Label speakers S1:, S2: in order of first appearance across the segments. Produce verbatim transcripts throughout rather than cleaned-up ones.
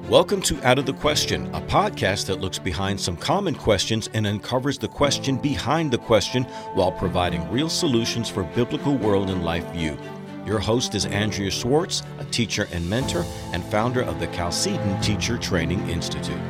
S1: Welcome to Out of the Question, a podcast that looks behind some common questions and uncovers the question behind the question while providing real solutions for biblical world and life view. Your host is Andrea Schwartz, a teacher and mentor and founder of the Chalcedon Teacher Training Institute.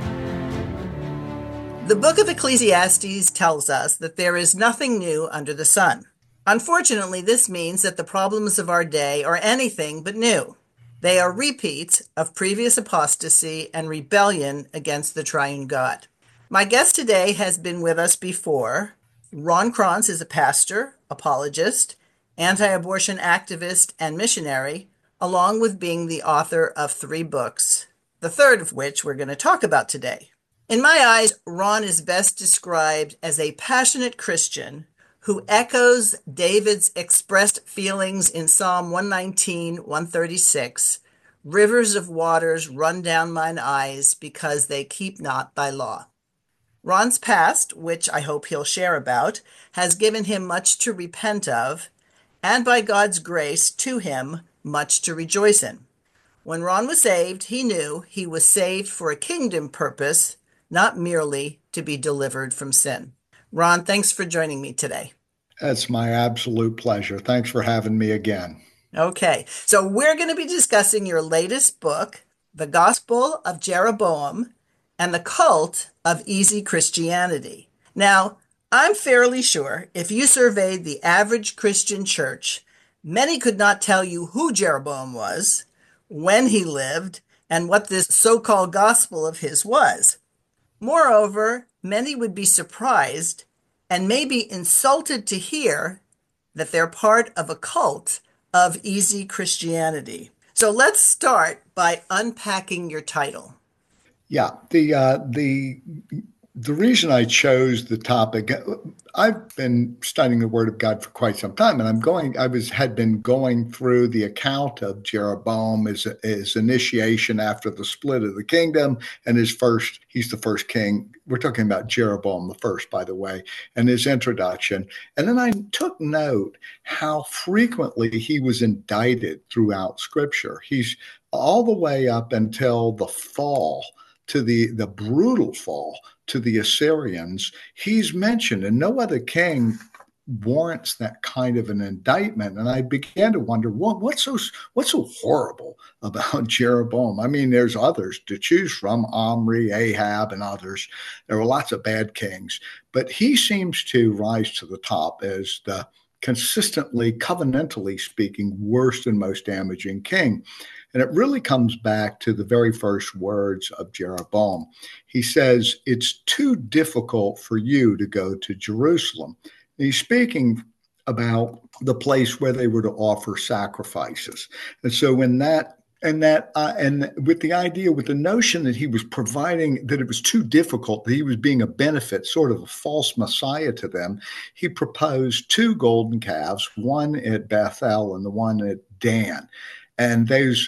S2: The book of Ecclesiastes tells us that there is nothing new under the sun. Unfortunately, this means that the problems of our day are anything but new. They are repeats of previous apostasy and rebellion against the triune God. My guest today has been with us before. Ron Kranz is a pastor, apologist, anti-abortion activist, and missionary, along with being the author of three books, the third of which we're going to talk about today. In my eyes, Ron is best described as a passionate Christian who echoes David's expressed feelings in Psalm one nineteen, one thirty-six, "Rivers of waters run down mine eyes because they keep not thy law." Ron's past, which I hope he'll share about, has given him much to repent of, and by God's grace to him, much to rejoice in. When Ron was saved, he knew he was saved for a kingdom purpose, not merely to be delivered from sin. Ron, thanks for joining me today.
S3: It's my absolute pleasure. Thanks for having me again.
S2: Okay, so we're going to be discussing your latest book, The Gospel of Jeroboam and the Cult of Easy Christianity. Now, I'm fairly sure if you surveyed the average Christian church, many could not tell you who Jeroboam was, when he lived, and what this so-called gospel of his was. Moreover, many would be surprised and maybe insulted to hear that they're part of a cult of easy Christianity. So let's start by unpacking your title.
S3: Yeah, the uh, the the reason I chose the topic, I've been studying the Word of God for quite some time, and I'm going. I was had been going through the account of Jeroboam, his his initiation after the split of the kingdom, and his first. He's the first king. We're talking about Jeroboam the first, by the way, and his introduction. And then I took note how frequently he was indicted throughout Scripture. He's all the way up until the fall, to the the brutal fall to the Assyrians. He's mentioned, and no other king warrants that kind of an indictment. And I began to wonder, what what's so what's so horrible about Jeroboam? I mean, there's others to choose from, Omri, Ahab, and others. There were lots of bad kings, but he seems to rise to the top as the consistently, covenantally speaking, worst and most damaging king. And it really comes back to the very first words of Jeroboam. He says, "It's too difficult for you to go to Jerusalem." And he's speaking about the place where they were to offer sacrifices. And so in that, and that, uh, and with the idea, with the notion that he was providing, that it was too difficult, that he was being a benefit, sort of a false messiah to them, he proposed two golden calves, one at Bethel and the one at Dan. And those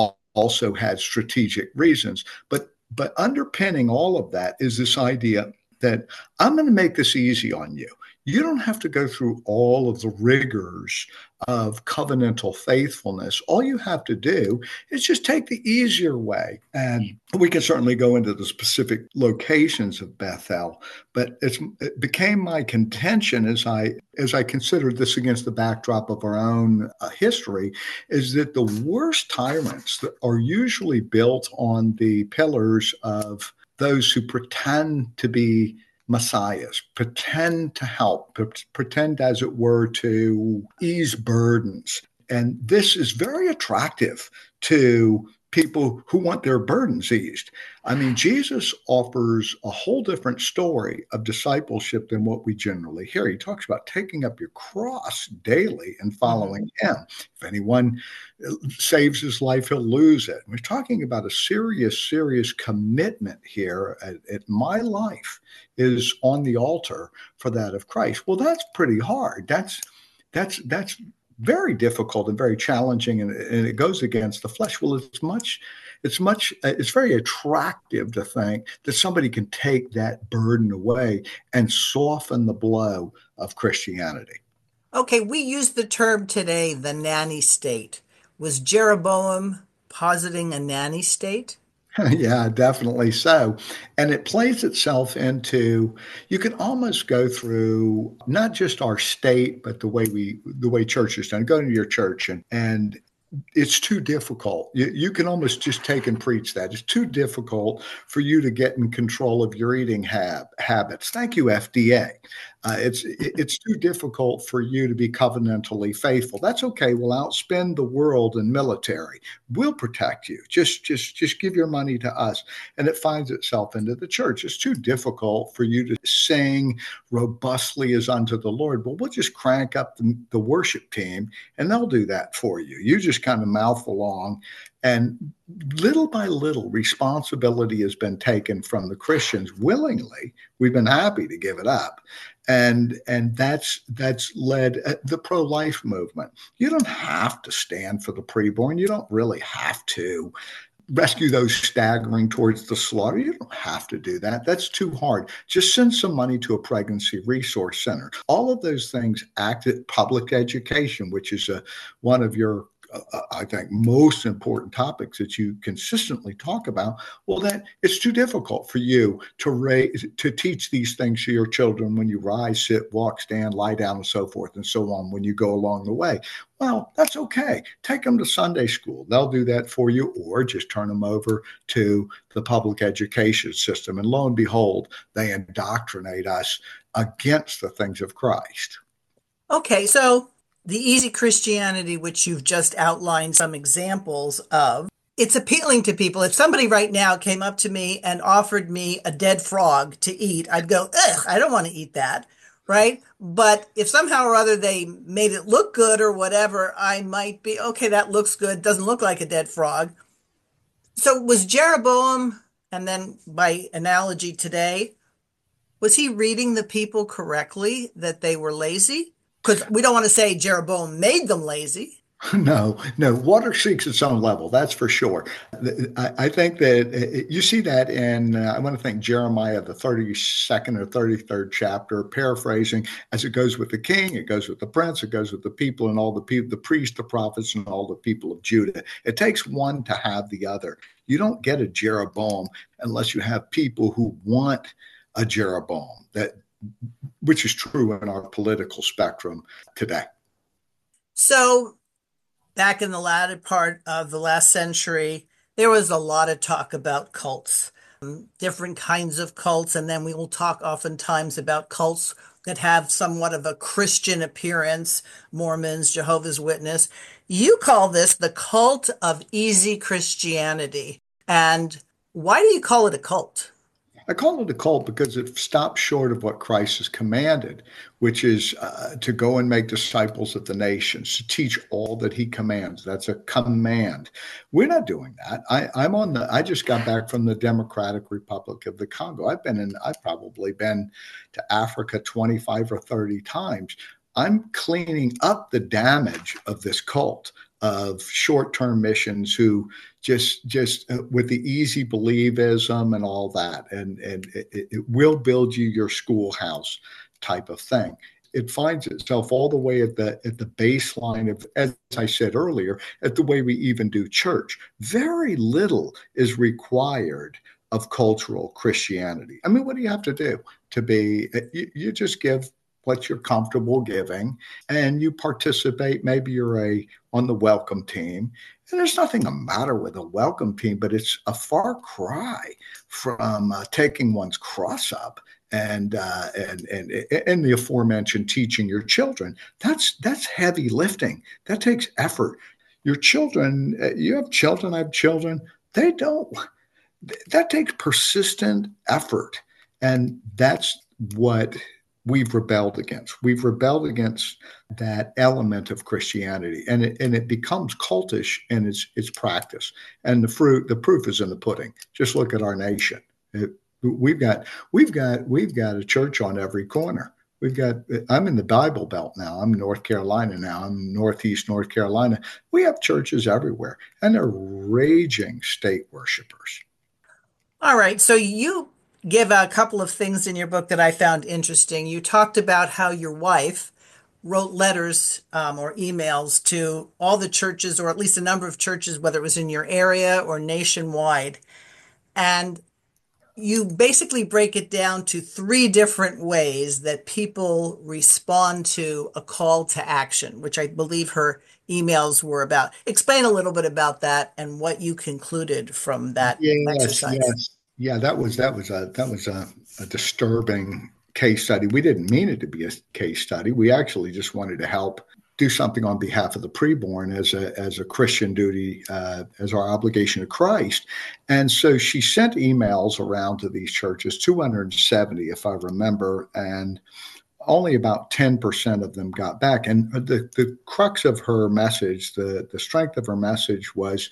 S3: also had strategic reasons. But but underpinning all of that is this idea that I'm going to make this easy on you. You don't have to go through all of the rigors of covenantal faithfulness. All you have to do is just take the easier way. And we can certainly go into the specific locations of Bethel, but it's, it became my contention as I as I considered this against the backdrop of our own uh, history, is that the worst tyrants that are usually built on the pillars of those who pretend to be messiahs, pretend to help, pretend, as it were, to ease burdens. And this is very attractive to people who want their burdens eased. I mean, Jesus offers a whole different story of discipleship than what we generally hear. He talks about taking up your cross daily and following mm-hmm. him. If anyone saves his life, he'll lose it. We're talking about a serious, serious commitment here. At, at my life is on the altar for that of Christ. Well, that's pretty hard. That's that's that's very difficult and very challenging, and, and it goes against the flesh. Well, it's much, it's much, it's very attractive to think that somebody can take that burden away and soften the blow of Christianity.
S2: Okay, we use the term today, the nanny state. Was Jeroboam positing a nanny state?
S3: Yeah, definitely so. And it plays itself into, you can almost go through not just our state, but the way we the way church is done. Go to your church and and it's too difficult. You, you can almost just take and preach that. It's too difficult for you to get in control of your eating hab- habits. Thank you, F D A. Uh, it's it's too difficult for you to be covenantally faithful. That's okay. We'll outspend the world in military. We'll protect you. Just just just give your money to us. And it finds itself into the church. It's too difficult for you to sing robustly as unto the Lord. Well, we'll just crank up the, the worship team and they'll do that for you. You just kind of mouth along. And little by little, responsibility has been taken from the Christians willingly. We've been happy to give it up. And and that's that's led uh, the pro-life movement. You don't have to stand for the preborn. You don't really have to rescue those staggering towards the slaughter. You don't have to do that. That's too hard. Just send some money to a pregnancy resource center. All of those things act at public education, which is a, one of your uh, I think, most important topics that you consistently talk about. Well, then it's too difficult for you to raise, to teach these things to your children when you rise, sit, walk, stand, lie down, and so forth and so on when you go along the way. Well, that's okay. Take them to Sunday school. They'll do that for you, or just turn them over to the public education system. And lo and behold, they indoctrinate us against the things of Christ.
S2: Okay, so the easy Christianity, which you've just outlined some examples of, it's appealing to people. If somebody right now came up to me and offered me a dead frog to eat, I'd go, ugh, I don't want to eat that, right? But if somehow or other they made it look good or whatever, I might be, okay, that looks good, doesn't look like a dead frog. So was Jeroboam, and then by analogy today, was he reading the people correctly that they were lazy? Because we don't want to say Jeroboam made them lazy.
S3: No, no. Water seeks its own level. That's for sure. I, I think that you see that in, uh, I want to think Jeremiah, the thirty-second or thirty-third chapter, paraphrasing, as it goes with the king, it goes with the prince, it goes with the people and all the people, the priests, the prophets, and all the people of Judah. It takes one to have the other. You don't get a Jeroboam unless you have people who want a Jeroboam, that, which is true in our political spectrum today.
S2: So back in the latter part of the last century, there was a lot of talk about cults, um, different kinds of cults. And then we will talk oftentimes about cults that have somewhat of a Christian appearance, Mormons, Jehovah's Witness. You call this the cult of easy Christianity. And why do you call it a cult?
S3: I call it a cult because it stops short of what Christ has commanded, which is uh, to go and make disciples of the nations, to teach all that he commands. That's a command. We're not doing that. I, I'm on the, I just got back from the Democratic Republic of the Congo. I've been in, I've probably been to Africa twenty-five or thirty times. I'm cleaning up the damage of this cult of short-term missions who just just uh, with the easy believism and all that, and and it, it will build you your schoolhouse type of thing. It finds itself all the way at the at the baseline of, as I said earlier, at the way we even do church. Very little is required of cultural Christianity. I mean, what do you have to do to be? You, you just give what you're comfortable giving, and you participate. Maybe you're a on the welcome team, and there's nothing the matter with a welcome team, but it's a far cry from uh, taking one's cross up and uh, and and and the aforementioned teaching your children. That's that's heavy lifting. That takes effort. Your children, you have children. I have children. They don't. That takes persistent effort, and that's what we've rebelled against. We've rebelled against that element of Christianity, and it and it becomes cultish in its its practice. And the fruit, the proof is in the pudding. Just look at our nation. It, we've got we've got we've got a church on every corner. We've got. I'm in the Bible Belt now. I'm in North Carolina now. I'm Northeast North Carolina. We have churches everywhere, and they're raging state worshipers.
S2: All right, so you give a couple of things in your book that I found interesting. You talked about how your wife wrote letters um, or emails to all the churches, or at least a number of churches, whether it was in your area or nationwide. And you basically break it down to three different ways that people respond to a call to action, which I believe her emails were about. Explain a little bit about that and what you concluded from that
S3: Yes,
S2: exercise.
S3: yes. Yeah, that was that was a that was a, a disturbing case study. We didn't mean it to be a case study. We actually just wanted to help do something on behalf of the preborn as a as a Christian duty, uh, as our obligation to Christ. And so she sent emails around to these churches, two hundred seventy, if I remember, and only about ten percent of them got back. And the, the crux of her message, the, the strength of her message was,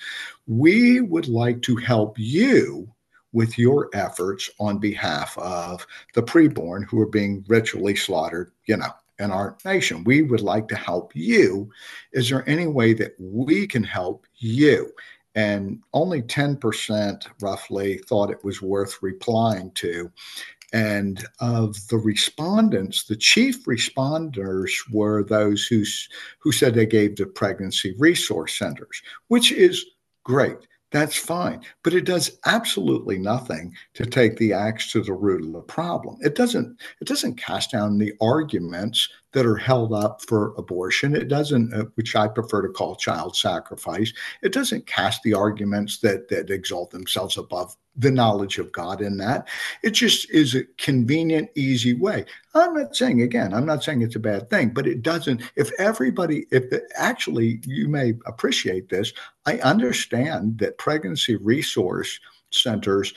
S3: we would like to help you with your efforts on behalf of the preborn who are being ritually slaughtered, you know, in our nation. We would like to help you. Is there any way that we can help you? And only ten percent roughly thought it was worth replying to. And of the respondents, the chief responders were those who, who said they gave to pregnancy resource centers, which is great. That's fine. But it does absolutely nothing to take the axe to the root of the problem. It doesn't, it doesn't cast down the arguments that are held up for abortion. It doesn't, uh, which I prefer to call child sacrifice. It doesn't cast the arguments that that exalt themselves above the knowledge of God in that. It just is a convenient, easy way. I'm not saying, again, I'm not saying it's a bad thing, but it doesn't, if everybody, if the, actually, you may appreciate this, I understand that pregnancy resource centers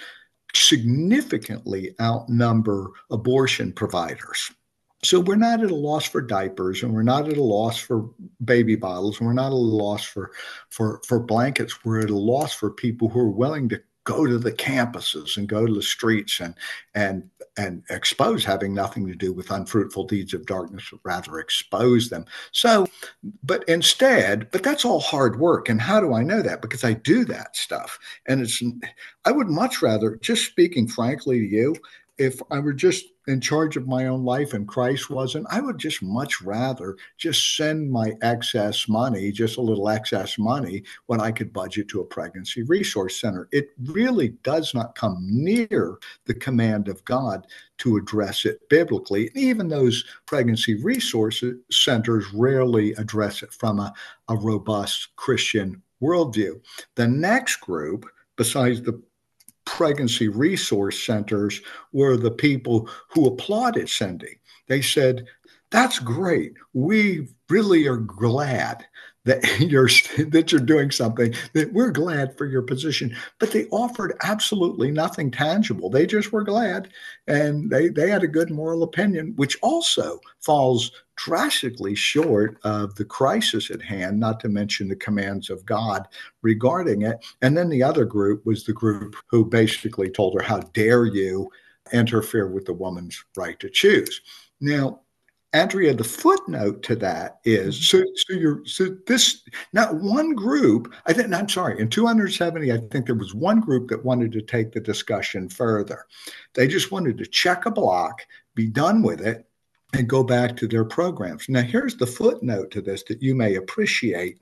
S3: significantly outnumber abortion providers. So we're not at a loss for diapers, and we're not at a loss for baby bottles, and we're not at a loss for, for, for blankets. We're at a loss for people who are willing to go to the campuses and go to the streets and and and expose, having nothing to do with unfruitful deeds of darkness, but rather expose them. So, but instead, but that's all hard work. And how do I know that? Because I do that stuff. And it's, I would much rather, just speaking frankly to you, if I were just in charge of my own life and Christ wasn't, I would just much rather just send my excess money, just a little excess money, when I could budget to a pregnancy resource center. It really does not come near the command of God to address it biblically. Even those pregnancy resource centers rarely address it from a, a robust Christian worldview. The next group, besides the pregnancy resource centers, were the people who applauded Cindy. They said, that's great. We really are glad that you're that you're doing something, that we're glad for your position. But they offered absolutely nothing tangible. They just were glad, and they, they had a good moral opinion, which also falls drastically short of the crisis at hand, not to mention the commands of God regarding it. And then the other group was the group who basically told her, how dare you interfere with the woman's right to choose. Now, Andrea, the footnote to that is, so, so you're, so this, not one group, I think, I'm sorry, in two hundred seventy, I think there was one group that wanted to take the discussion further. They just wanted to check a block, be done with it, and go back to their programs. Now, here's the footnote to this that you may appreciate,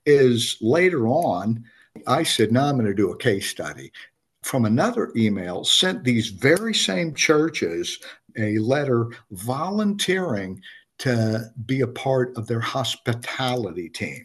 S3: is later on, I said, no, I'm going to do a case study. From another email, sent these very same churches a letter volunteering to be a part of their hospitality team.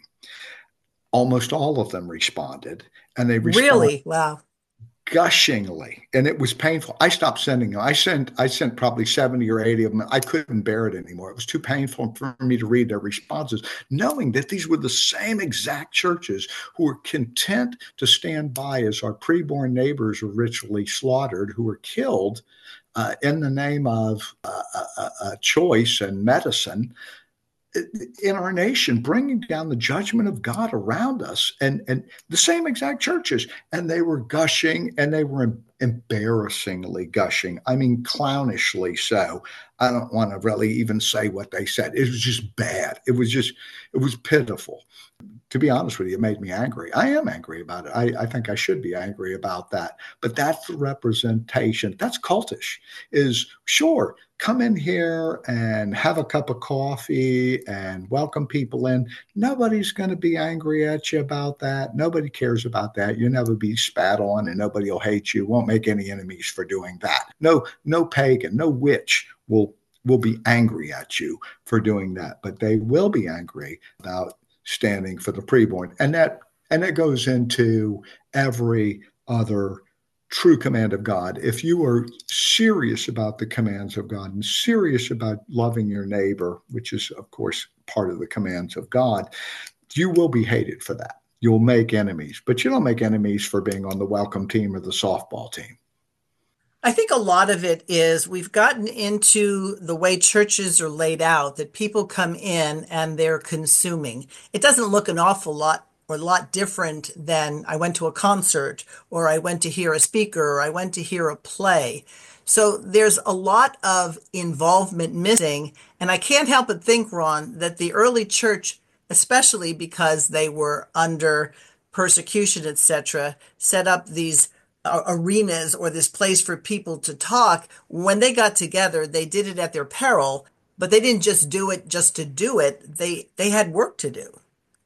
S3: Almost all of them responded, and they responded.
S2: Really? Wow.
S3: Gushingly, and it was painful. I stopped sending them. I sent I sent probably seventy or eighty of them. I couldn't bear it anymore. It was too painful for me to read their responses, knowing that these were the same exact churches who were content to stand by as our preborn neighbors were ritually slaughtered, who were killed uh, in the name of uh, uh, uh, choice and medicine in our nation, bringing down the judgment of God around us, and, and the same exact churches. And they were gushing, and they were embarrassingly gushing. I mean, clownishly so. I don't want to really even say what they said. It was just bad. It was just, it was pitiful. to be honest with you, it made me angry. I am angry about it. I, I think I should be angry about that. But that's the representation. That's cultish. Is sure, come in here and have a cup of coffee and welcome people in. Nobody's going to be angry at you about that. Nobody cares about that. You'll never be spat on and nobody will hate you. Won't make any enemies for doing that. No, no pagan, no witch will will be angry at you for doing that. But they will be angry about standing for the preborn. And that and that goes into every other true command of God. If you are serious about the commands of God and serious about loving your neighbor, which is, of course, part of the commands of God, you will be hated for that. You'll make enemies, but you don't make enemies for being on the welcome team or the softball team.
S2: I think a lot of it is we've gotten into the way churches are laid out, that people come in and they're consuming. It doesn't look an awful lot or a lot different than I went to a concert or I went to hear a speaker or I went to hear a play. So there's a lot of involvement missing. And I can't help but think, Ron, that the early church, especially because they were under persecution, et cetera, set up these arenas or this place for people to talk. When they got together, they did it at their peril, but they didn't just do it just to do it. They they had work to do.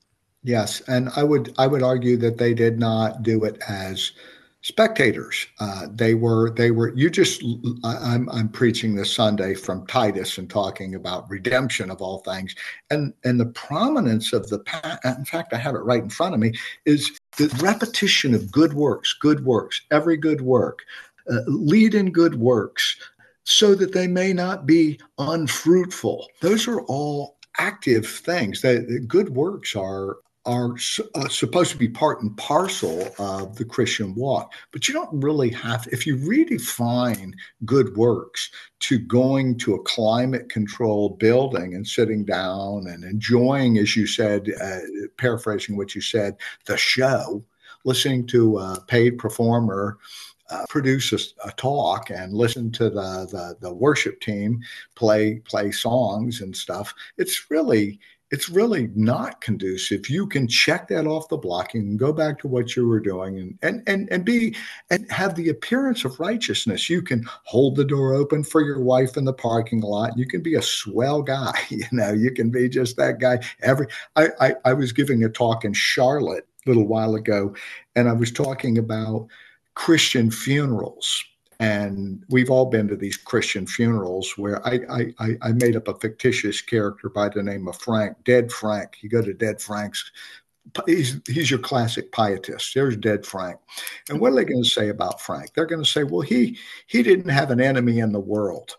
S3: Yes, and I would I would argue that they did not do it as spectators. Uh, they were they were. You just I, I'm I'm preaching this Sunday from Titus and talking about redemption of all things, and and the prominence of the. In fact, I have it right in front of me. Is the repetition of good works, good works, every good work, uh, lead in good works, so that they may not be unfruitful. Those are all active things. That good works are. are uh, supposed to be part and parcel of the Christian walk. But you don't really have to, if you redefine good works to going to a climate-controlled building and sitting down and enjoying, as you said, uh, paraphrasing what you said, the show, listening to a paid performer Uh, produce a, a talk and listen to the, the the worship team play play songs and stuff. It's really it's really not conducive. You can check that off the block. You can go back to what you were doing and and and and be and have the appearance of righteousness. You can hold the door open for your wife in the parking lot. You can be a swell guy. You know, you can be just that guy. Every I I, I was giving a talk in Charlotte a little while ago, and I was talking about Christian funerals. And we've all been to these Christian funerals where I, I, I made up a fictitious character by the name of Frank, Dead Frank. You go to Dead Frank's, he's, he's your classic pietist. There's Dead Frank. And what are they going to say about Frank? They're going to say, well, he he didn't have an enemy in the world.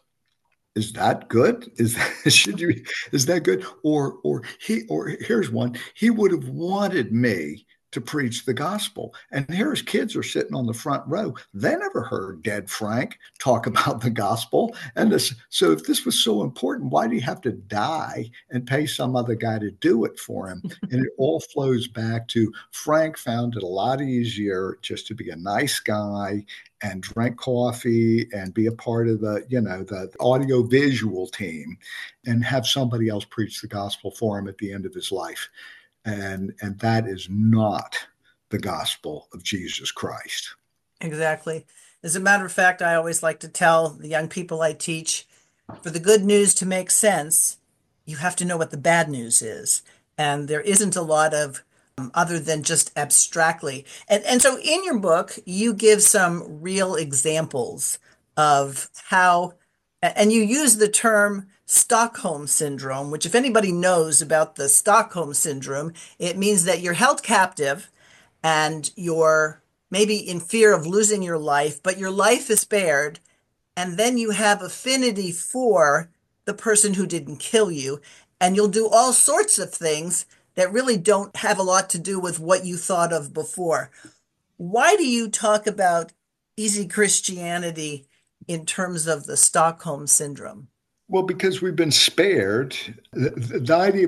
S3: Is that good? Is that, should you, is that good? Or, or he, or here's one, he would have wanted me to preach the gospel. And here his kids are sitting on the front row. They never heard Dead Frank talk about the gospel. And this, so if this was so important, why do you have to die and pay some other guy to do it for him? And it all flows back to Frank found it a lot easier just to be a nice guy and drink coffee and be a part of the, you know, the audio visual team and have somebody else preach the gospel for him at the end of his life. And and that is not the gospel of Jesus Christ.
S2: Exactly. As a matter of fact, I always like to tell the young people I teach, for the good news to make sense, you have to know what the bad news is. And there isn't a lot of um, other than just abstractly. And, and so in your book, you give some real examples of how, and you use the term Stockholm Syndrome, which if anybody knows about the Stockholm Syndrome, it means that you're held captive and you're maybe in fear of losing your life, but your life is spared. And then you have affinity for the person who didn't kill you. And you'll do all sorts of things that really don't have a lot to do with what you thought of before. Why do you talk about easy Christianity in terms of the Stockholm Syndrome?
S3: Well, because we've been spared. The, the idea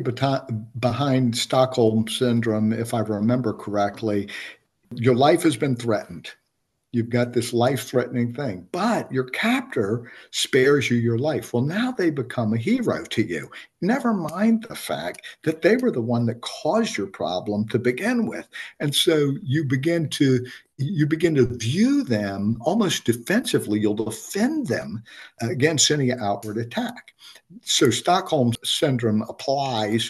S3: behind Stockholm Syndrome, if I remember correctly, your life has been threatened. You've got this life-threatening thing, but your captor spares you your life. Well, now they become a hero to you. Never mind the fact that they were the one that caused your problem to begin with. And so you begin to you begin to view them almost defensively. You'll defend them against any outward attack. So Stockholm Syndrome applies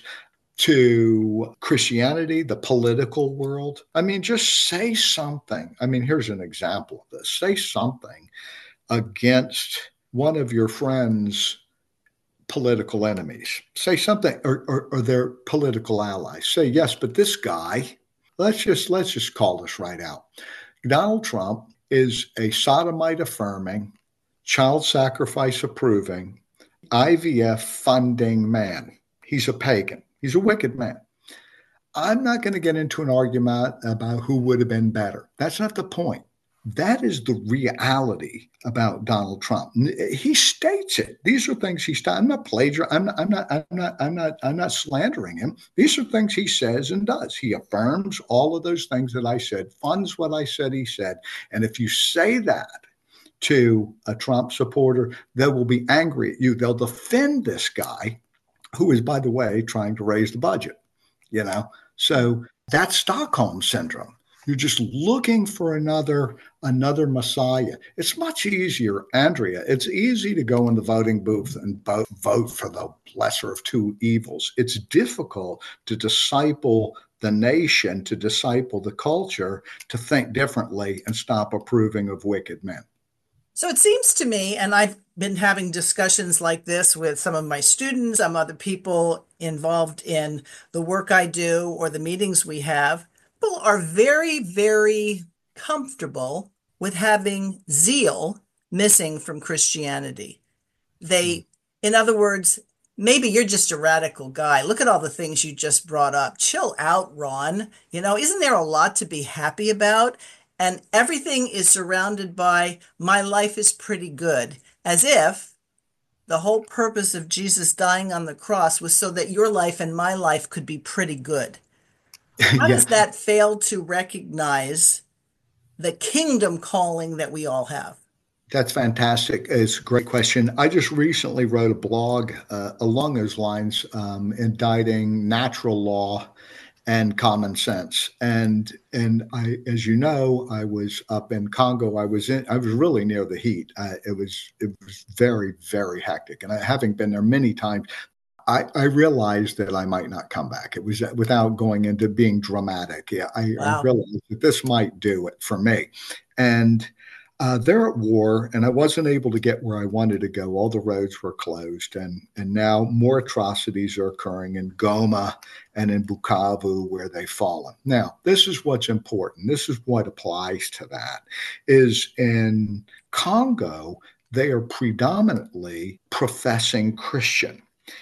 S3: to Christianity, the political world. I mean, just say something. I mean, here's an example of this. Say something against one of your friends' political enemies. Say something, or, or, or their political allies. Say, yes, but this guy, let's just let's just call this right out. Donald Trump is a sodomite affirming, child sacrifice approving, I V F funding man. He's a pagan. He's a wicked man. I'm not going to get into an argument about who would have been better. That's not the point. That is the reality about Donald Trump. He states it. These are things he states. I'm not plagiarizing. I'm not, I'm not, I'm not, I'm not, I'm not slandering him. These are things he says and does. He affirms all of those things that I said, funds what I said he said. And if you say that to a Trump supporter, they will be angry at you. They'll defend this guy, who is, by the way, trying to raise the budget, you know? So that's Stockholm Syndrome. You're just looking for another, another Messiah. It's much easier, Andrea. It's easy to go in the voting booth and vote, vote for the lesser of two evils. It's difficult to disciple the nation, to disciple the culture, to think differently and stop approving of wicked men.
S2: So it seems to me, and I've been having discussions like this with some of my students, some other people involved in the work I do or the meetings we have, people are very, very comfortable with having zeal missing from Christianity. They, in other words, maybe you're just a radical guy. Look at all the things you just brought up. Chill out, Ron. You know, isn't there a lot to be happy about? And everything is surrounded by, my life is pretty good, as if the whole purpose of Jesus dying on the cross was so that your life and my life could be pretty good. How
S3: Yeah.
S2: does that fail to recognize the kingdom calling that we all have?
S3: That's fantastic. It's a great question. I just recently wrote a blog uh, along those lines, um, indicting natural law and common sense. And and I, as you know, I was up in Congo. I was in. I was really near the heat. Uh, it was it was very very hectic. And I, having been there many times, I, I realized that I might not come back. It was without going into being dramatic. Yeah, I,
S2: Wow.
S3: I realized that this might do it for me. And Uh, they're at war, and I wasn't able to get where I wanted to go. All the roads were closed, and and now more atrocities are occurring in Goma and in Bukavu, where they've fallen. Now, this is what's important. This is what applies to that, is in Congo, they are predominantly professing Christian.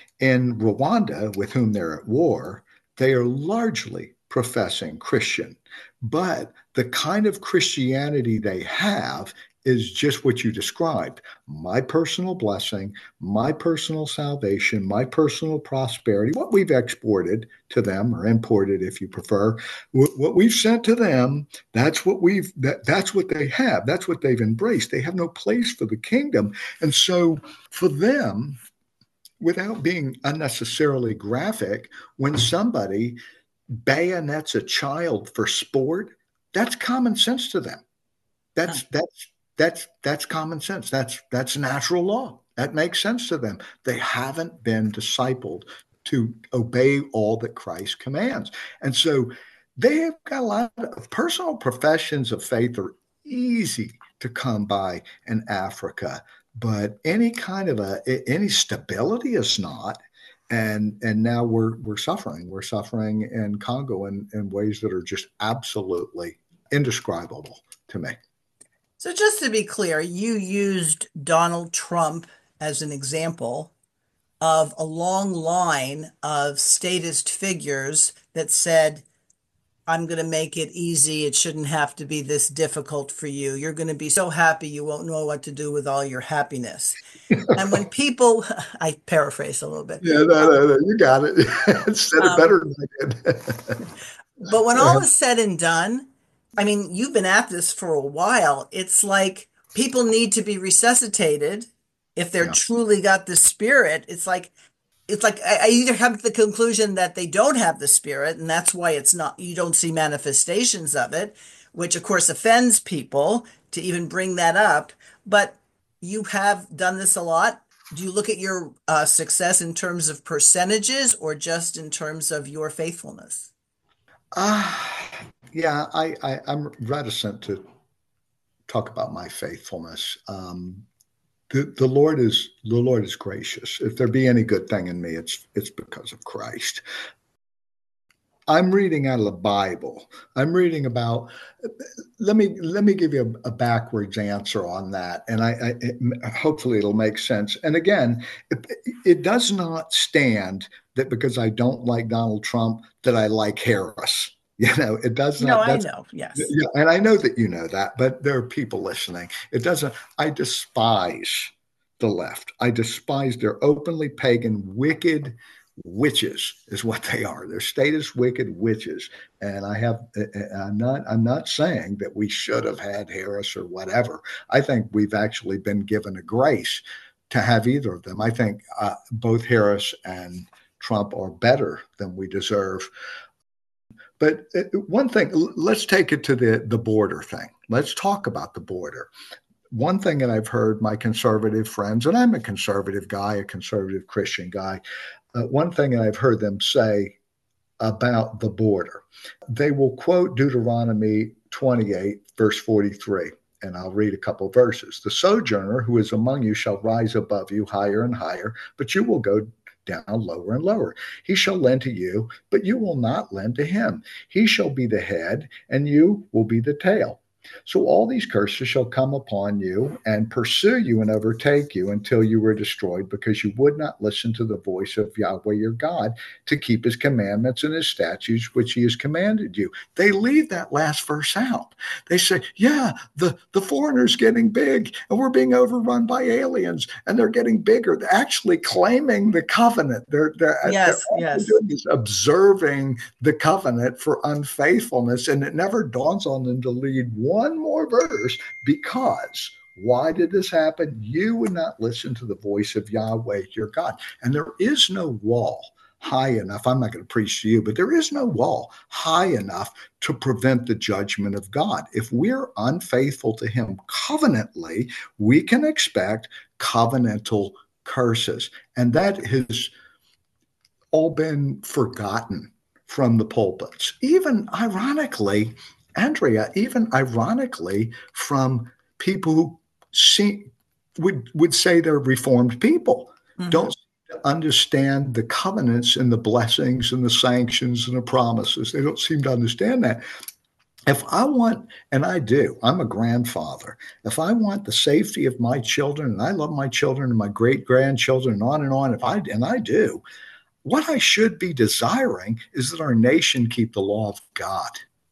S3: In Rwanda, with whom they're at war, they are largely professing Christian. But the kind of Christianity they have is just what you described. My personal blessing, my personal salvation, my personal prosperity, what we've exported to them, or imported if you prefer, what we've sent to them, that's what we've that, that's what they have. That's what they've embraced. They have no place for the kingdom. And so for them, without being unnecessarily graphic, when somebody bayonets a child for sport, that's common sense to them. That's that's that's that's common sense. That's that's natural law. That makes sense to them. They haven't been discipled to obey all that Christ commands. And so they have got a lot of personal professions of faith are easy to come by in Africa, but any kind of a any stability is not. And and now we're we're suffering. We're suffering in Congo in, in ways that are just absolutely indescribable to me.
S2: So just to be clear, you used Donald Trump as an example of a long line of statist figures that said, I'm going to make it easy. It shouldn't have to be this difficult for you. You're going to be so happy you won't know what to do with all your happiness. And when people, I paraphrase a little bit.
S3: Yeah, no, no, no, you got it. Said it
S2: Um,
S3: better than I did.
S2: But when all is said and done, I mean, you've been at this for a while. It's like people need to be resuscitated if they're
S3: Yeah.
S2: truly got the spirit. It's like it's like I, I either come to the conclusion that they don't have the spirit, and that's why it's not you don't see manifestations of it, which of course offends people to even bring that up. But you have done this a lot. Do you look at your uh, success in terms of percentages or just in terms of your faithfulness?
S3: Ah, yeah, I, I, I'm reticent to talk about my faithfulness. Um, the, the Lord is the Lord is gracious. If there be any good thing in me, it's it's because of Christ. I'm reading out of the Bible. I'm reading about. Let me let me give you a, a backwards answer on that, and I, I it, hopefully it'll make sense. And again, it, it does not stand that because I don't like Donald Trump that I like Harris. You know, it does
S2: No,
S3: not.
S2: I
S3: That's
S2: know. Yes.
S3: yeah, and I know that you know that, but there are people listening. It doesn't. I despise the left. I despise their openly pagan, wicked witches is what they are. They're status wicked witches. And I have I'm not I'm not saying that we should have had Harris or whatever. I think we've actually been given a grace to have either of them. I think uh, both Harris and Trump are better than we deserve. But uh, one thing, let's take it to the the border thing. Let's talk about the border. One thing that I've heard my conservative friends, and I'm a conservative guy, a conservative Christian guy, uh, one thing I've heard them say about the border, they will quote Deuteronomy twenty-eight, verse forty-three. And I'll read a couple of verses. The sojourner who is among you shall rise above you higher and higher, but you will go down lower and lower. He shall lend to you, but you will not lend to him. He shall be the head, and you will be the tail. So all these curses shall come upon you and pursue you and overtake you until you were destroyed, because you would not listen to the voice of Yahweh your God to keep his commandments and his statutes, which he has commanded you. They leave that last verse out. They say, yeah, the, the foreigners getting big and we're being overrun by aliens and they're getting bigger. They're actually claiming the covenant. They're, they're, they're
S2: Yes,
S3: all they're
S2: yes.
S3: doing is observing the covenant for unfaithfulness. And it never dawns on them to lead one more verse, because why did this happen? You would not listen to the voice of Yahweh your God. And there is no wall high enough. I'm not going to preach to you, but there is no wall high enough to prevent the judgment of God. If we're unfaithful to him covenantly, we can expect covenantal curses. And that has all been forgotten from the pulpits. Even ironically, Andrea, even ironically, from people who see, would, would say they're reformed people,
S2: Mm-hmm.
S3: don't understand the covenants and the blessings and the sanctions and the promises. They don't seem to understand that. If I want, and I do, I'm a grandfather. If I want the safety of my children, and I love my children and my great grandchildren, and on and on, if I and I do, what I should be desiring is that our nation keep the law of God.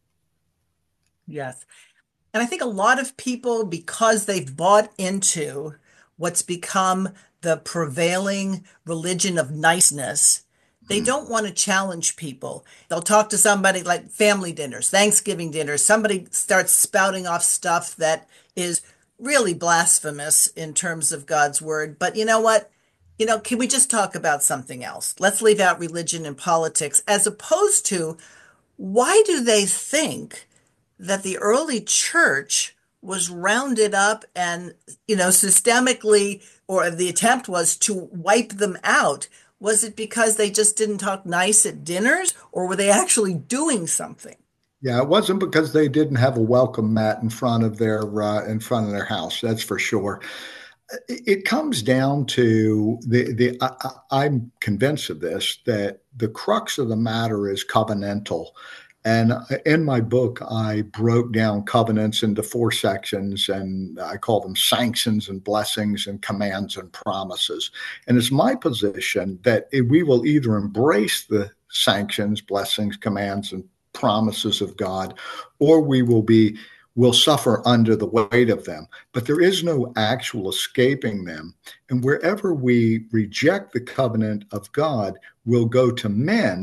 S2: Yes. And I think a lot of people, because they've bought into what's become the prevailing religion of niceness, they
S3: Hmm.
S2: don't want to challenge people. They'll talk to somebody like family dinners, Thanksgiving dinners. Somebody starts spouting off stuff that is really blasphemous in terms of God's word. But you know what? You know, can we just talk about something else? Let's leave out religion and politics, as opposed to, why do they think that the early church was rounded up and, you know, systemically, or the attempt was to wipe them out? Was it because they just didn't talk nice at dinners, or were they actually doing something?
S3: Yeah, it wasn't because they didn't have a welcome mat in front of their uh, in front of their house. That's for sure. It it comes down to the the. I, I- I'm convinced of this, that the crux of the matter is covenantal. And in my book, I broke down covenants into four sections, and I call them sanctions and blessings and commands and promises. And it's my position that we will either embrace the sanctions, blessings, commands, and promises of God, or we will be will suffer under the weight of them. But there is no actual escaping them. And wherever we reject the covenant of God, we'll go to men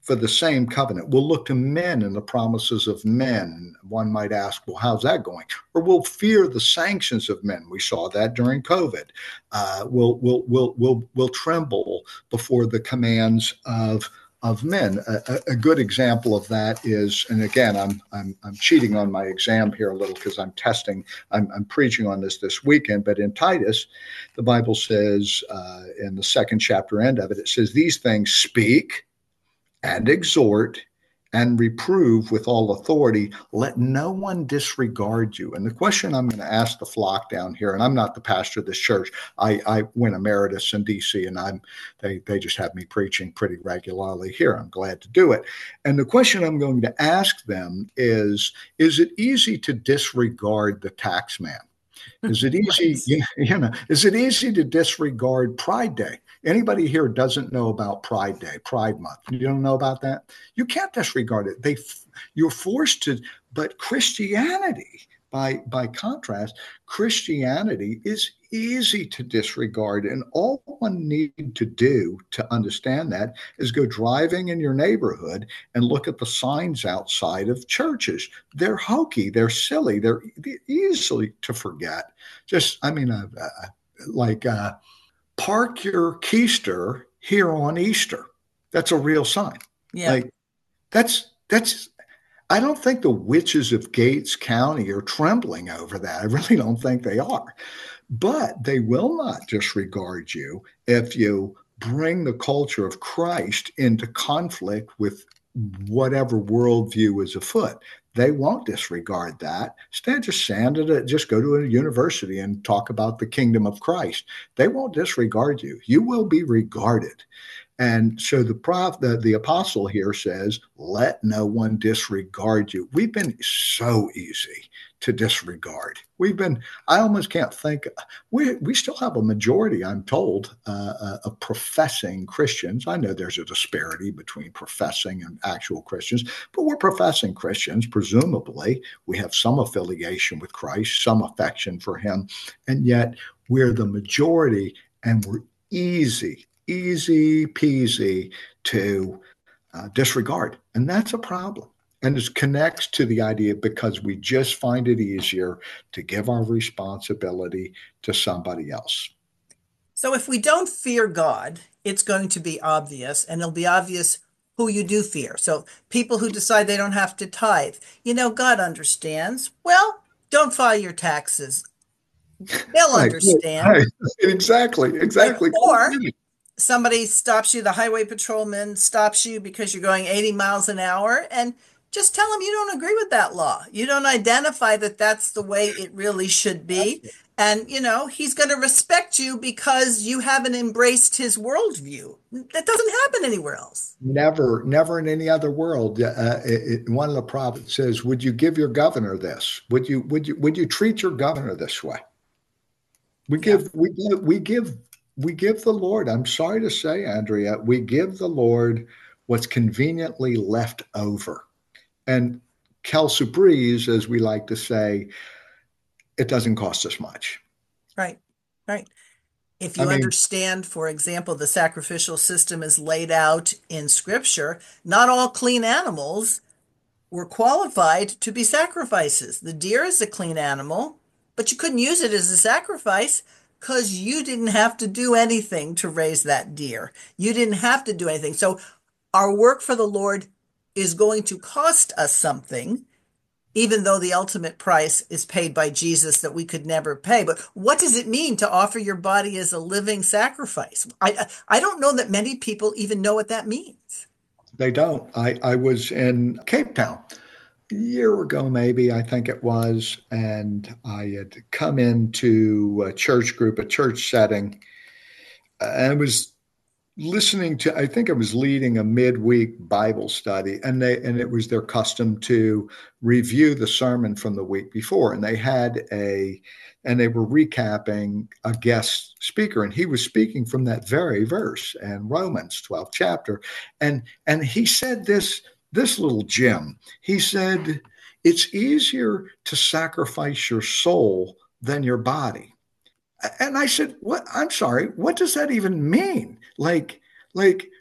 S3: for the same covenant. We'll look to men and the promises of men. One might ask, well, how's that going? Or we'll fear the sanctions of men. We saw that during COVID. Uh, we'll, we'll, we'll, we'll, we'll tremble before the commands of of men. A, a good example of that is, and again, I'm I'm, I'm cheating on my exam here a little because I'm testing, I'm, I'm preaching on this this weekend, but in Titus, the Bible says uh, in the second chapter end of it, it says, these things speak and exhort and reprove with all authority. Let no one disregard you. And the question I'm going to ask the flock down here, and I'm not the pastor of this church. I, I went emeritus in D C, and I'm they they just have me preaching pretty regularly here. I'm glad to do it. And the question I'm going to ask them is, is it easy to disregard the tax man? Is it easy, right. you know, is it easy to disregard Pride Day? Anybody here doesn't know about Pride Day, Pride Month? You don't know about that? You can't disregard it. They, you're forced to, but Christianity, by, by contrast, Christianity is easy to disregard. And all one need to do to understand that is go driving in your neighborhood and look at the signs outside of churches. They're hokey, they're silly, they're, they're easily to forget. Just, I mean, uh, uh, like, uh, park your keister here on Easter. That's a real sign.
S2: Yeah.
S3: Like that's, that's, I don't think the witches of Gates County are trembling over that. I really don't think they are, but they will not disregard you if you bring the culture of Christ into conflict with whatever worldview is afoot. They won't disregard that. Instead, just stand at it, just go to a university and talk about the kingdom of Christ. They won't disregard you. You will be regarded. And so the prof, the, the apostle here says, let no one disregard you. We've been so easy to disregard. We've been, I almost can't think, we we still have a majority, I'm told, uh, uh, of professing Christians. I know there's a disparity between professing and actual Christians, but we're professing Christians, presumably. We have some affiliation with Christ, some affection for him, and yet we're the majority, and we're easy, easy peasy to uh, disregard. And that's a problem. And it connects to the idea because we just find it easier to give our responsibility to somebody else.
S2: So if we don't fear God, it's going to be obvious, and it'll be obvious who you do fear. So people who decide they don't have to tithe, you know, God understands. Well, don't file your taxes. They'll
S3: right,
S2: understand.
S3: Right. Exactly, exactly.
S2: Or somebody stops you, the highway patrolman stops you because you're going eighty miles an hour, and just tell them you don't agree with that law. You don't identify that that's the way it really should be. And, you know, he's going to respect you because you haven't embraced his worldview. That doesn't happen anywhere else.
S3: Never, never in any other world. Uh, it, it, one of the prophets says, would you give your governor this? Would you, would you, would you treat your governor this way? We give, yeah. we give, we give, we give the Lord, I'm sorry to say, Andrea, we give the Lord what's conveniently left over. And calcibreeze, as we like to say, it doesn't cost us much.
S2: Right, right. If you
S3: I mean,
S2: understand, for example, the sacrificial system is laid out in Scripture, not all clean animals were qualified to be sacrifices. The deer is a clean animal, but you couldn't use it as a sacrifice because you didn't have to do anything to raise that deer. You didn't have to do anything. So our work for the Lord is going to cost us something, even though the ultimate price is paid by Jesus that we could never pay. But what does it mean to offer your body as a living sacrifice? I I don't know that many people even know what that means.
S3: They don't. I, I was in Cape Town a year ago, maybe, I think it was, and I had come into a church group, a church setting, and I was listening to, I think I was leading a midweek Bible study, and they and it was their custom to review the sermon from the week before. And they had a, and they were recapping a guest speaker, and he was speaking from that very verse in Romans twelfth chapter. And and he said this, this little gem. He said, it's easier to sacrifice your soul than your body. And I said, what? I'm sorry, what does that even mean? Like, like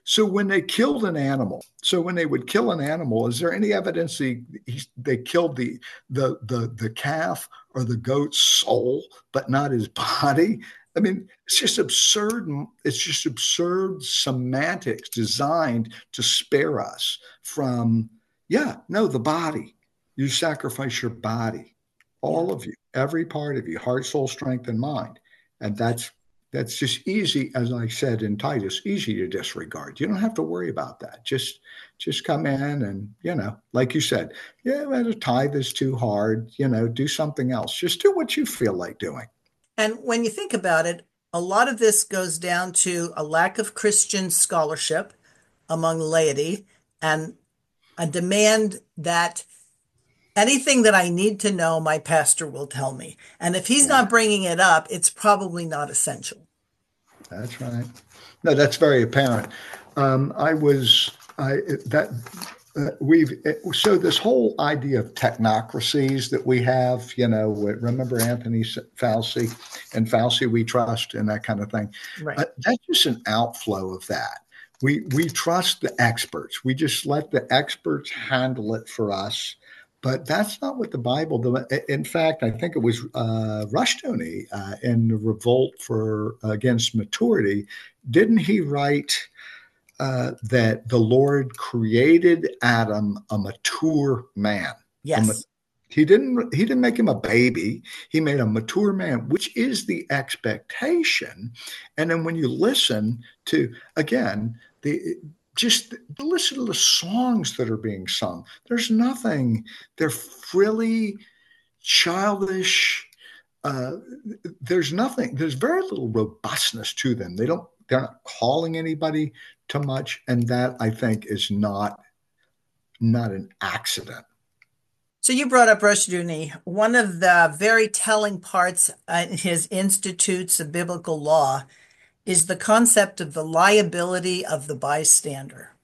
S3: so when they killed an animal, so when they would kill an animal, is there any evidence they, they killed the, the, the, the calf or the goat's soul, but not his body? I mean, it's just absurd. It's just absurd semantics designed to spare us from, yeah, no, the body. You sacrifice your body, all yeah. of you, every part of you, heart, soul, strength, and mind. And that's that's just easy, as I said in Titus, easy to disregard. You don't have to worry about that. Just just come in and, you know, like you said, yeah, well, the tithe is too hard, you know, do something else. Just do what you feel like doing.
S2: And when you think about it, a lot of this goes down to a lack of Christian scholarship among laity and a demand that anything that I need to know, my pastor will tell me. And if he's yeah. not bringing it up, it's probably not essential.
S3: That's right. No, that's very apparent. Um, I was, I that uh, we've, so this whole idea of technocracies that we have, you know, remember Anthony Fauci and Fauci we trust and that kind of thing.
S2: Right.
S3: Uh, that's just an outflow of that. We we trust the experts. We just let the experts handle it for us. But that's not what the Bible does. In fact, I think it was uh, Rushdoony uh, in the Revolt for Against Maturity. Didn't he write uh, that the Lord created Adam a mature man?
S2: Yes.
S3: Ma- he didn't. He didn't make him a baby. He made a mature man, which is the expectation. And then when you listen to again the. Just listen to the songs that are being sung. There's nothing. They're frilly, childish. Uh, there's nothing. There's very little robustness to them. They don't. They're not calling anybody to much, and that I think is not not an accident.
S2: So you brought up Rushdoony. One of the very telling parts in his Institutes of Biblical Law is the concept of the liability of the bystander.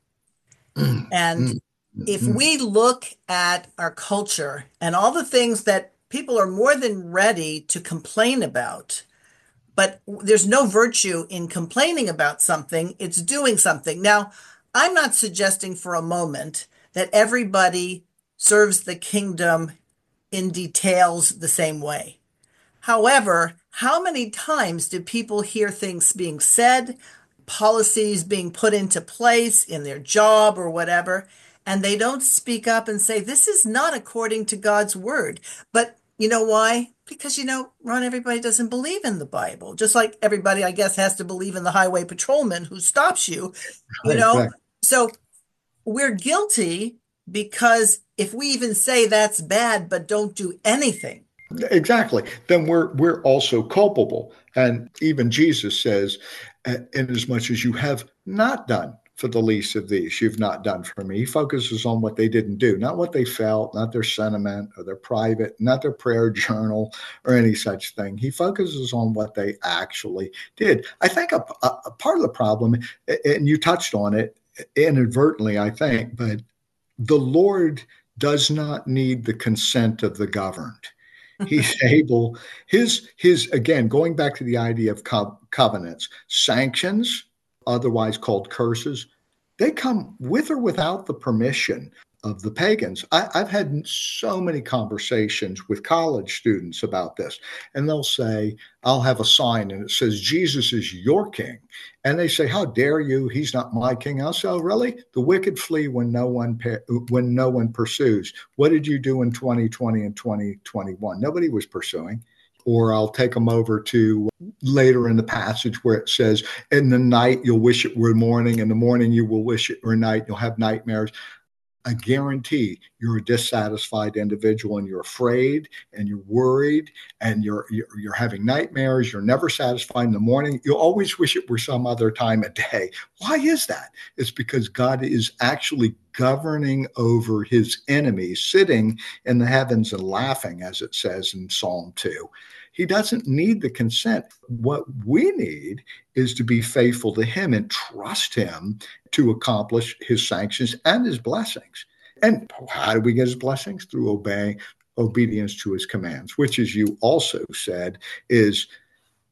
S2: Mm, and mm, if mm. we look at our culture and all the things that people are more than ready to complain about, but there's no virtue in complaining about something, it's doing something. Now, I'm not suggesting for a moment that everybody serves the kingdom in details the same way. However, how many times do people hear things being said, policies being put into place in their job or whatever, and they don't speak up and say, this is not according to God's word. But you know why? Because, you know, Ron, everybody doesn't believe in the Bible. Just like everybody, I guess, has to believe in the highway patrolman who stops you, you know? Exactly. So we're guilty because if we even say that's bad, but don't do anything,
S3: exactly, then we're we're also culpable. And even Jesus says, in as much as you have not done for the least of these, you've not done for me. He focuses on what they didn't do, not what they felt, not their sentiment or their private, not their prayer journal or any such thing. He focuses on what they actually did. I think a, a, a part of the problem, and you touched on it inadvertently, I think, but the Lord does not need the consent of the governed. He's able, his, his, again, going back to the idea of co- covenants, sanctions, otherwise called curses, they come with or without the permission of the pagans. I, I've had so many conversations with college students about this, and they'll say, I'll have a sign and it says, Jesus is your king. And they say, how dare you? He's not my king. I'll say, oh, really? The wicked flee when no one when no one pursues. What did you do in twenty twenty and twenty twenty-one? Nobody was pursuing. Or I'll take them over to later in the passage where it says, in the night you'll wish it were morning, in the morning you will wish it were night, you'll have nightmares. I guarantee you're a dissatisfied individual and you're afraid and you're worried and you're, you're you're having nightmares. You're never satisfied in the morning. You always wish it were some other time of day. Why is that? It's because God is actually governing over his enemies, sitting in the heavens and laughing, as it says in Psalm two. He doesn't need the consent. What we need is to be faithful to him and trust him to accomplish his sanctions and his blessings. And how do we get his blessings? Through obeying, obedience to his commands, which, as you also said, is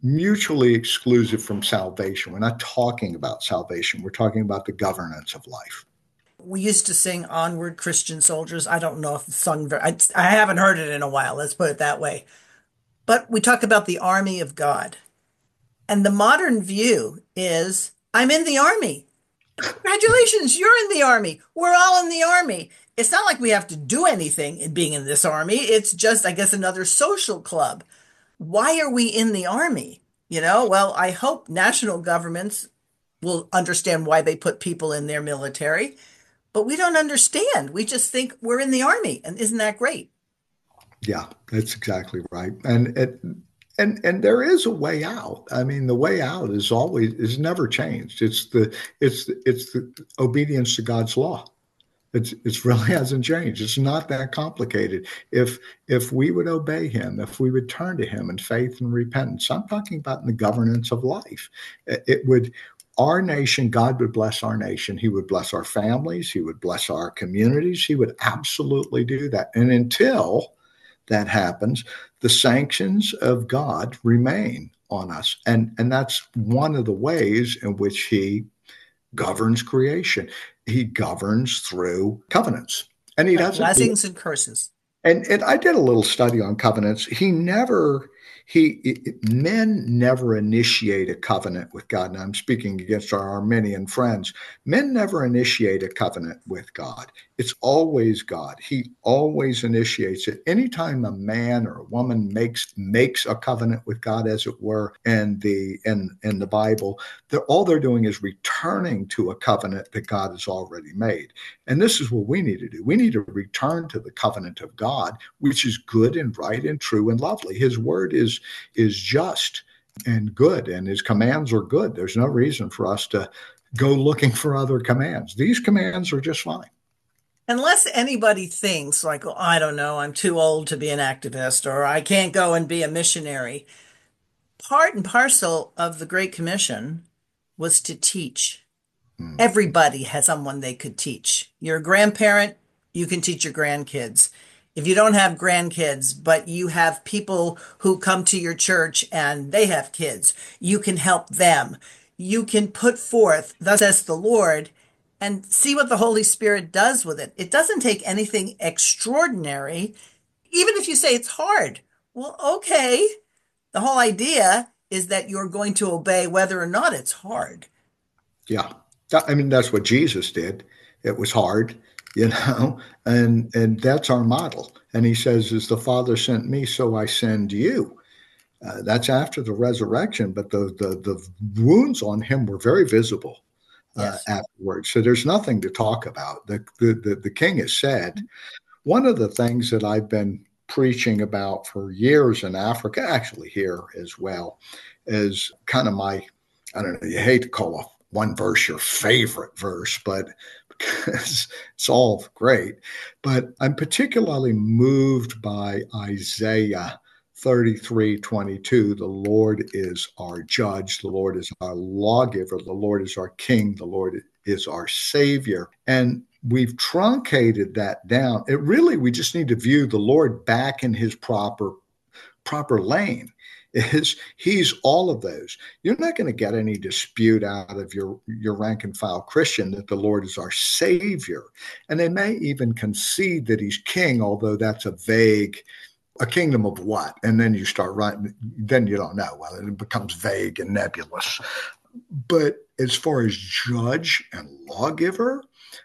S3: mutually exclusive from salvation. We're not talking about salvation. We're talking about the governance of life.
S2: We used to sing Onward Christian Soldiers. I don't know if it's sung very, I, I haven't heard it in a while. Let's put it that way. But we talk about the army of God. And the modern view is, I'm in the army. Congratulations, you're in the army. We're all in the army. It's not like we have to do anything in being in this army. It's just, I guess, another social club. Why are we in the army? You know, well, I hope national governments will understand why they put people in their military, but we don't understand. We just think we're in the army. And isn't that great?
S3: Yeah, that's exactly right. And it, and and there is a way out. I mean, the way out is always is never changed. It's the it's the, it's the obedience to God's law. It's it's really hasn't changed. It's not that complicated. If if we would obey Him, if we would turn to Him in faith and repentance, I'm talking about in the governance of life. It would. Our nation, God would bless our nation. He would bless our families. He would bless our communities. He would absolutely do that. And until that happens, the sanctions of God remain on us. And, and that's one of the ways in which He governs creation. He governs through covenants. And He
S2: Like
S3: doesn't.
S2: blessings and curses.
S3: And, and I did a little study on covenants. He never, he, it, men never initiate a covenant with God. And I'm speaking against our Arminian friends. Men never initiate a covenant with God. It's always God. He always initiates it. Anytime a man or a woman makes makes a covenant with God, as it were, in the in, in the Bible, they're, all they're doing is returning to a covenant that God has already made. And this is what we need to do. We need to return to the covenant of God, which is good and right and true and lovely. His word is is just and good, and His commands are good. There's no reason for us to go looking for other commands. These commands are just fine.
S2: Unless anybody thinks like, oh, I don't know, I'm too old to be an activist, or I can't go and be a missionary. Part and parcel of the Great Commission was to teach. Hmm. Everybody has someone they could teach. You're a grandparent, you can teach your grandkids. If you don't have grandkids, but you have people who come to your church and they have kids, you can help them. You can put forth, thus says the Lord, and see what the Holy Spirit does with it. It doesn't take anything extraordinary, even if you say it's hard. Well, okay. The whole idea is that you're going to obey whether or not it's hard.
S3: Yeah. I mean, that's what Jesus did. It was hard, you know, and and that's our model. And He says, as the Father sent me, so I send you. Uh, that's after the resurrection, but the, the, the wounds on Him were very visible. Uh, yes. Afterwards. So there's nothing to talk about. The, the, the, the King has said, one of the things that I've been preaching about for years in Africa, actually here as well, is kind of my, I don't know, you hate to call a one verse your favorite verse, but because it's all great. But I'm particularly moved by Isaiah thirty-three twenty-two. The Lord is our judge. The Lord is our lawgiver. The Lord is our king. The Lord is our savior. And we've truncated that down. It really, we just need to view the Lord back in His proper, proper lane. Is He's all of those. You're not going to get any dispute out of your, your rank and file Christian that the Lord is our savior. And they may even concede that He's king, although that's a vague, a kingdom of what? And then you start writing, then you don't know. Well, it becomes vague and nebulous. But as far as judge and lawgiver,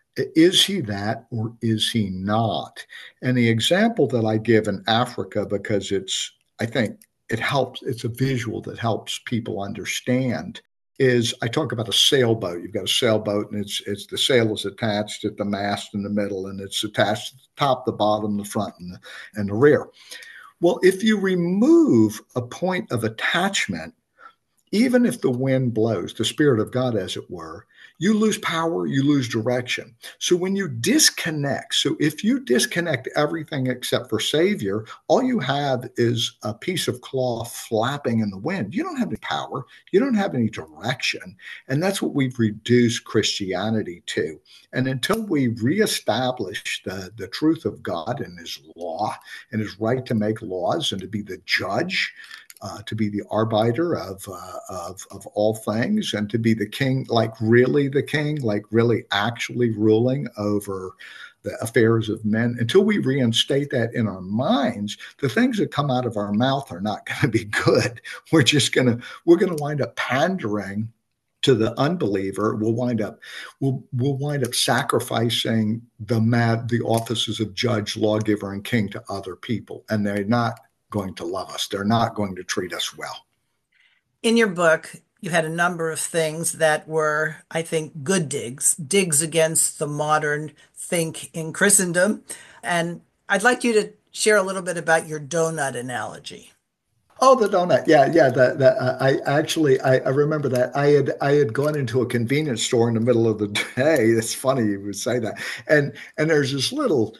S3: is He that or is He not? And the example that I give in Africa, because it's, I think it helps, it's a visual that helps people understand, is I talk about a sailboat. You've got a sailboat, and it's it's the sail is attached at the mast in the middle, and it's attached to the top, the bottom, the front, and the, and the rear. Well, if you remove a point of attachment, even if the wind blows, the Spirit of God, as it were, you lose power, you lose direction. So when you disconnect, so if you disconnect everything except for Savior, all you have is a piece of cloth flapping in the wind. You don't have any power. You don't have any direction. And that's what we've reduced Christianity to. And until we reestablish the, the truth of God and His law and His right to make laws and to be the judge uh, to be the arbiter of, uh, of of all things, and to be the king, like really the king, like really actually ruling over the affairs of men. Until we reinstate that in our minds, the things that come out of our mouth are not going to be good. We're just going to we're going to wind up pandering to the unbeliever. We'll wind up we'll we'll wind up sacrificing the mad the offices of judge, lawgiver, and king to other people, and they're not going to love us. They're not going to treat us well.
S2: In your book, you had a number of things that were, I think, good digs, digs against the modern think in Christendom. And I'd like you to share a little bit about your donut analogy.
S3: Oh, the donut. Yeah, yeah. The, the, uh, I actually, I, I remember that. I had I had gone into a convenience store in the middle of the day. It's funny you would say that. And and there's this little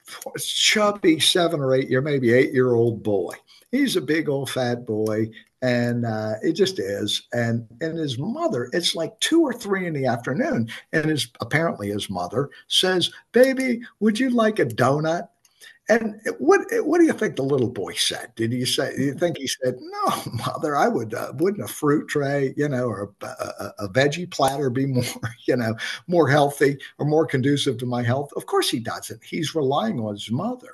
S3: chubby seven or eight year, maybe eight year old boy. He's a big old fat boy. And uh, it just is. And and his mother, it's like two or three in the afternoon. And his apparently his mother says, "Baby, would you like a donut?" And what what do you think the little boy said? Did he say? Do you think he said, "No, mother, I would uh, wouldn't a fruit tray, you know, or a, a, a veggie platter be more, you know, more healthy or more conducive to my health?" Of course he doesn't. He's relying on his mother,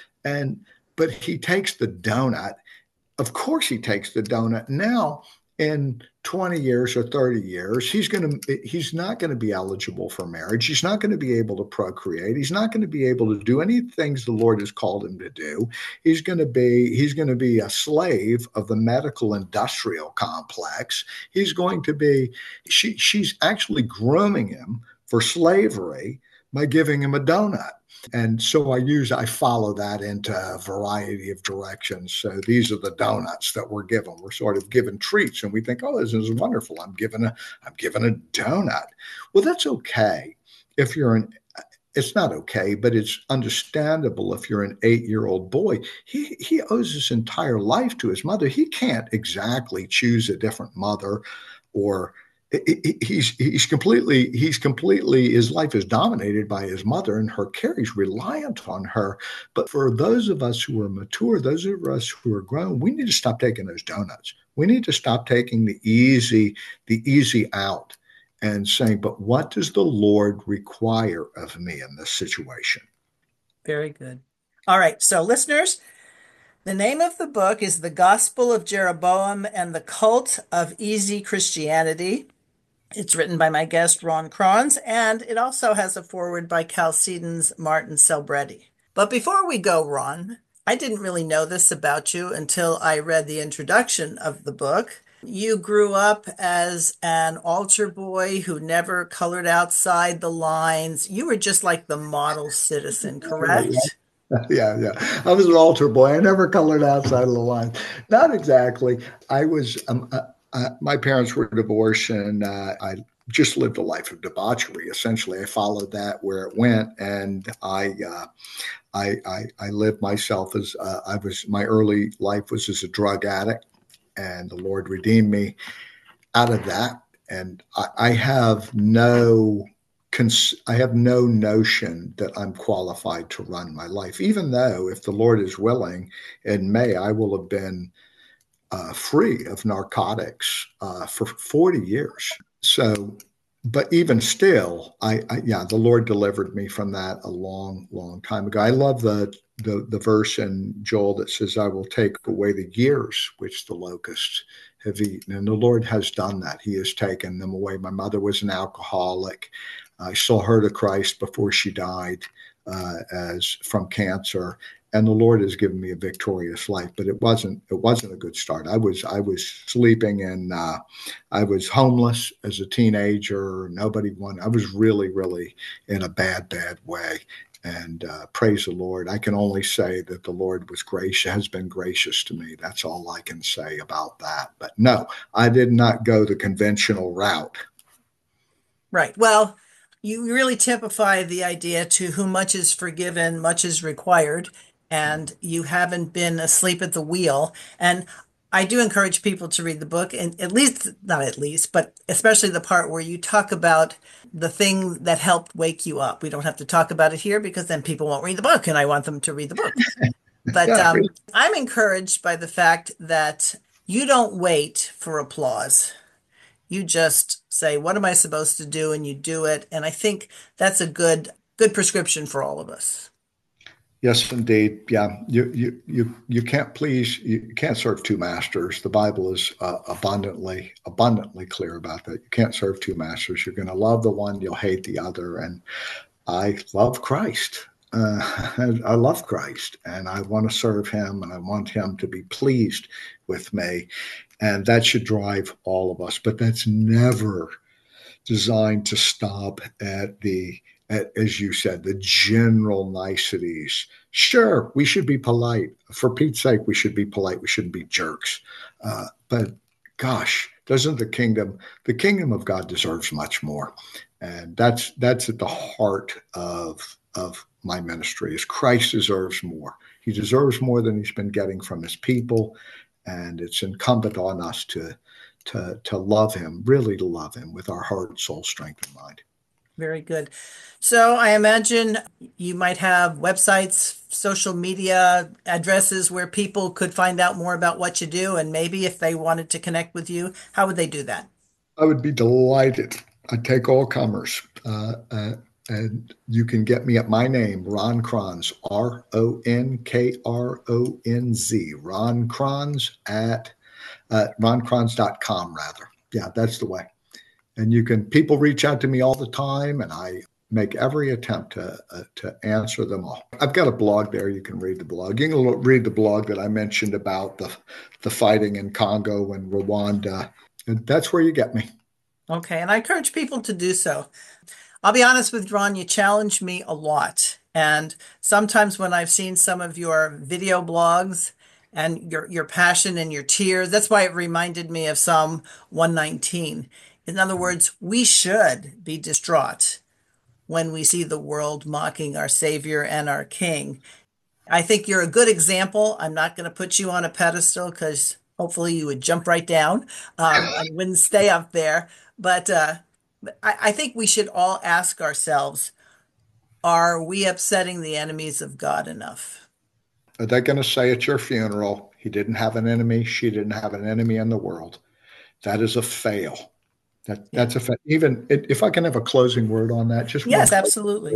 S3: and but he takes the donut. Of course he takes the donut. Now, in twenty years or thirty years, he's going to he's not going to be eligible for marriage. He's not going to be able to procreate. He's not going to be able to do any things the Lord has called him to do. He's going to be he's going to be a slave of the medical industrial complex. He's going to be she she's actually grooming him for slavery by giving him a donut. And so I use, I follow that into a variety of directions. So these are the donuts that we're given. We're sort of given treats and we think, oh, this is wonderful. I'm given a, I'm given a donut. Well, that's okay. If you're an, it's not okay, but it's understandable if you're an eight-year-old boy. He, he owes his entire life to his mother. He can't exactly choose a different mother or He's he's completely he's completely his life is dominated by his mother and her care. He's reliant on her. But for those of us who are mature, those of us who are grown, we need to stop taking those donuts. We need to stop taking the easy the easy out and saying, "But what does the Lord require of me in this situation?"
S2: Very good. All right, so listeners, the name of the book is The Gospel of Jeroboam and the Cult of Easy Christianity. It's written by my guest, Ron Kranz, and it also has a foreword by Chalcedon's Martin Celebretti. But before we go, Ron, I didn't really know this about you until I read the introduction of the book. You grew up as an altar boy who never colored outside the lines. You were just like the model citizen, correct?
S3: Yeah, yeah. I was an altar boy. I never colored outside of the lines. Not exactly. I was... Um, uh, Uh, my parents were divorced, and uh, I just lived a life of debauchery. Essentially, I followed that where it went, and I, uh, I, I, I lived myself as uh, I was. My early life was as a drug addict, and the Lord redeemed me out of that. And I, I have no, cons- I have no notion that I'm qualified to run my life, even though, if the Lord is willing, in May I will have been Uh, free of narcotics uh, for forty years. So, but even still, I, I, yeah, the Lord delivered me from that a long, long time ago. I love the, the, the verse in Joel that says, "I will take away the years which the locusts have eaten." And the Lord has done that. He has taken them away. My mother was an alcoholic. I saw her to Christ before she died uh, as from cancer. And the Lord has given me a victorious life, but it wasn't it wasn't a good start. I was I was sleeping and uh, I was homeless as a teenager. Nobody wanted. I was really really in a bad bad way. And uh, praise the Lord. I can only say that the Lord was gracious, has been gracious to me. That's all I can say about that. But no, I did not go the conventional route.
S2: Right. Well, you really typify the idea to whom much is forgiven, much is required. And you haven't been asleep at the wheel. And I do encourage people to read the book, and at least, not at least, but especially the part where you talk about the thing that helped wake you up. We don't have to talk about it here because then people won't read the book, and I want them to read the book. But um, I'm encouraged by the fact that You don't wait for applause. You just say, what am I supposed to do? And you do it. And I think that's a good, good prescription for all of us.
S3: Yes, indeed. Yeah, you you you you can't please, you can't serve two masters. The Bible is uh, abundantly abundantly clear about that. You can't serve two masters. You're going to love the one, you'll hate the other. And I love Christ. Uh, I love Christ, and I want to serve him, and I want him to be pleased with me, and that should drive all of us. But that's never designed to stop at the At, as you said, the general niceties. Sure, we should be polite. For Pete's sake, we should be polite. We shouldn't be jerks. Uh, but gosh, doesn't the kingdom, the kingdom of God deserves much more. And that's that's at the heart of, of my ministry, is Christ deserves more. He deserves more than he's been getting from his people. And it's incumbent on us to, to, to love him, really to love him with our heart, soul, strength, and mind.
S2: Very good. So I imagine you might have websites, social media addresses where people could find out more about what you do. And maybe if they wanted to connect with you, how would they do that?
S3: I would be delighted. I take all comers. Uh, uh, and you can get me at my name, Ron Kronz, R O N K R O N Z, Ron Kronz at uh, ron kronz dot com, rather. Yeah, that's the way. And you can, people reach out to me all the time, and I make every attempt to uh, to answer them all. I've got a blog there. You can read the blog. You can read the blog that I mentioned about the the fighting in Congo and Rwanda. And that's where you get me.
S2: Okay. And I encourage people to do so. I'll be honest with Ron, you challenge me a lot. And sometimes when I've seen some of your video blogs and your, your passion and your tears, that's why it reminded me of Psalm one nineteen. In other words, we should be distraught when we see the world mocking our Savior and our King. I think you're a good example. I'm not going to put you on a pedestal because hopefully you would jump right down um, and wouldn't stay up there. But uh, I, I think we should all ask ourselves, are we upsetting the enemies of God enough?
S3: Are they going to say at your funeral, he didn't have an enemy, she didn't have an enemy in the world? That is a fail. That, that's a fact. Even if I can have a closing word on that, just
S2: yes, absolutely.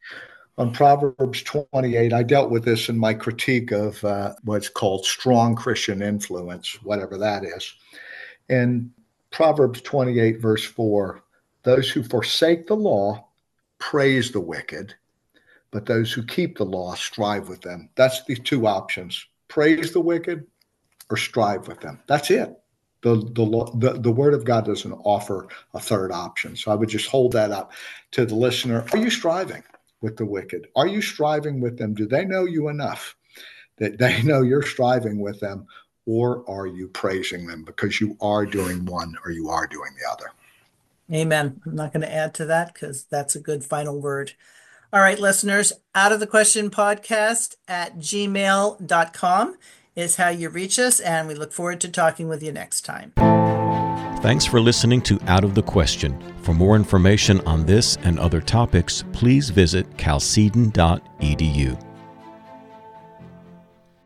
S3: On Proverbs twenty-eight, I dealt with this in my critique of uh, what's called strong Christian influence, whatever that is. In Proverbs twenty-eight, verse four, those who forsake the law praise the wicked, but those who keep the law strive with them. That's the two options: praise the wicked or strive with them. That's it. The, the the the Word of God doesn't offer a third option. So I would just hold that up to the listener. Are you striving with the wicked? Are you striving with them? Do they know you enough that they know you're striving with them? Or are you praising them because you are doing one or you are doing the other?
S2: Amen. I'm not going to add to that because that's a good final word. All right, listeners, Out of the Question podcast at gmail dot com. is how you reach us, and we look forward to talking with you next time.
S1: Thanks for listening to Out of the Question. For more information on this and other topics, please visit chalcedon dot e d u.